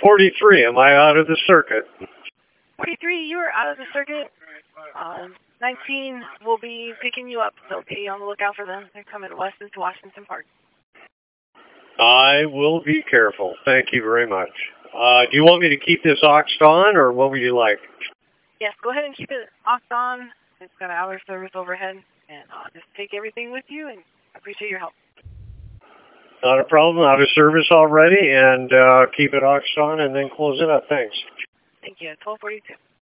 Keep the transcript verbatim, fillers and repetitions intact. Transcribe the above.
forty-three, am I out of the circuit? forty-three, you are out of the circuit. Um, nineteen will be picking you up, so be on the lookout for them. They're coming west into Washington Park. I will be careful. Thank you very much. Uh, do you want me to keep this oxed on, or what would you like? Yes, go ahead and keep it oxed on. It's got an hour service overhead, and uh, just take everything with you, and I appreciate your help. Not a problem. Out of service already, and uh, keep it oxed on, and then close it up. Thanks. Thank you. twelve forty-two.